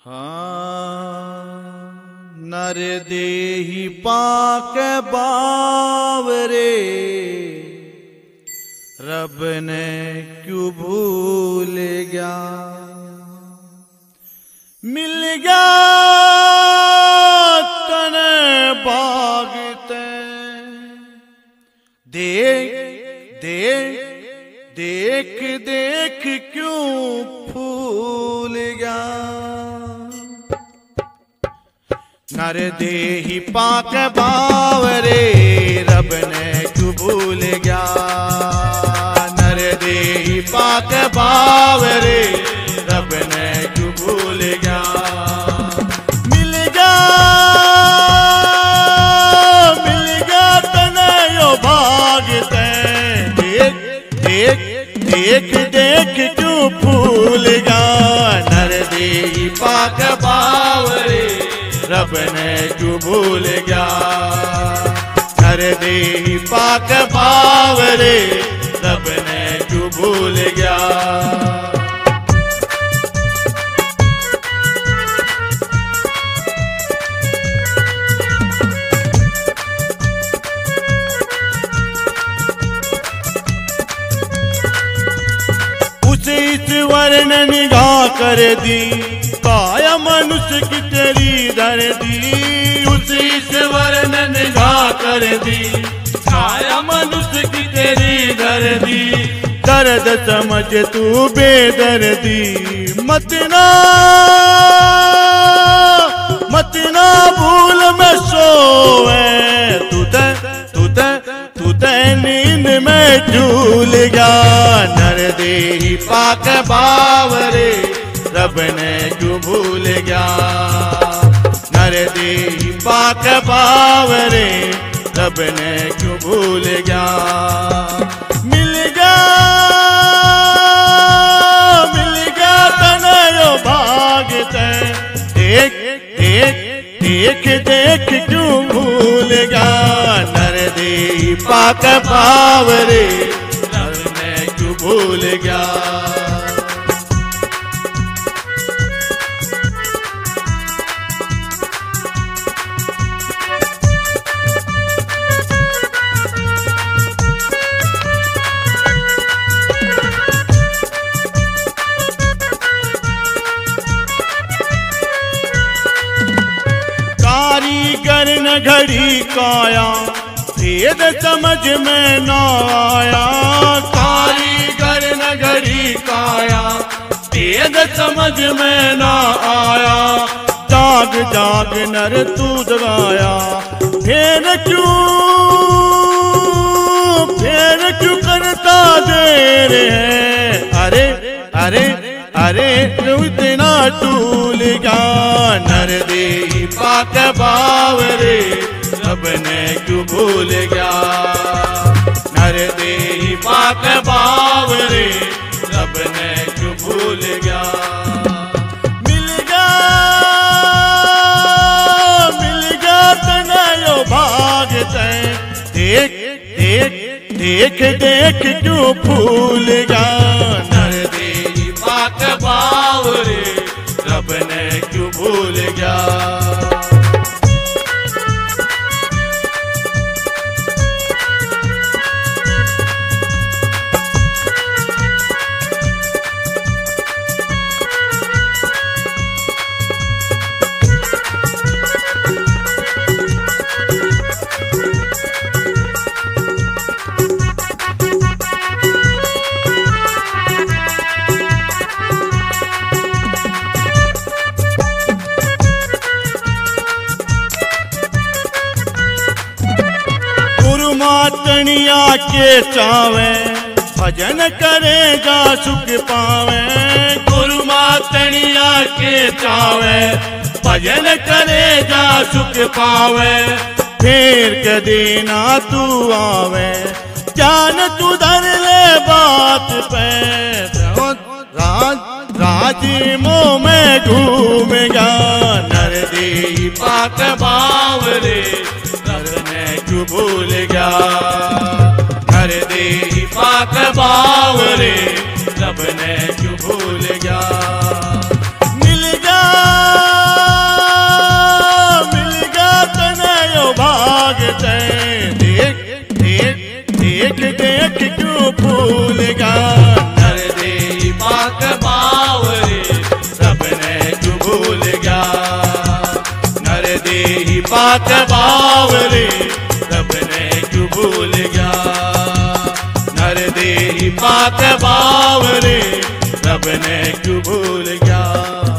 नर देहि पाक बावरे, रब ने क्यों भूल गया। मिल गया तने भागते, देख देख देख देख क्यों फूल गया। नर देहि पाक बावरे, रब ने क्यों भूल गया। नर देहि पाक बावरे, रब ने क्यों भूल गया। मिल गया तने यो भागते, देख देख देख देख क्यों भूल गया। नर देहि पाक बावरे, रब ने क्यों भूल गया। नर देहि पाक बावरे, रब ने क्यों भूल गया। उसे ईश्वर ने निगाह कर दी, काया मनुष्य की तेरी दर्दी। उस ईश्वर ने निगाह कर दी, काया मनुष्य की तेरी दर्दी। दर्द समझ तू बेदर्दी, मत ना भूल में सोए। तू नींद में झूल गया। नर देहि पाक बावरे, रब ने क्यों भूल गया। नर देहि पाक बावरे, रब ने क्यों भूल गया। मिल गया तने यो भागते, देख देख देख देख क्यों भूल गया। नर देहि पाक बावरे, रब ने क्यों भूल गया। कारीगर न घड़ी काया, भेद समझ में न आया। कारीगर न घड़ी काया, भेद समझ में न आया। जाग जाग नर तू जगाया, फिर क्यों करता देर है। अरे अरे अरे क्यों इतना टूल गया। नर देहि पाक बावरे, रब ने क्यों भूल गया। नर देहि पाक बावरे, रब ने क्यों भूल गया। मिल गया तने यो भागते, देख देख देख देख क्यों भूल गया। नर देहि पाक बावरे, रब ने क्यों भूल गया। मातनिया के चावे, भजन करेगा सुख पावे। गुरु मातनिया के चावे, भजन करेगा सुख पावे। फिर कदी ना तू आवे, जान तू धर ले बात पे। राजी मोह में घूमेगा। नर देहि पाक बावरे, रब ने क्यों भूल गया। नर देहि पाक बावरे, रब ने क्यों भूल गया। मिल गया देख देख क्यों भूल गया नर दे पाक बावरे रब ने क्यों भूल गया नर दे पाक बावरे रब ने क्यों भूल गया नर दे पाक बावरे रब ने क्यों भूल गया।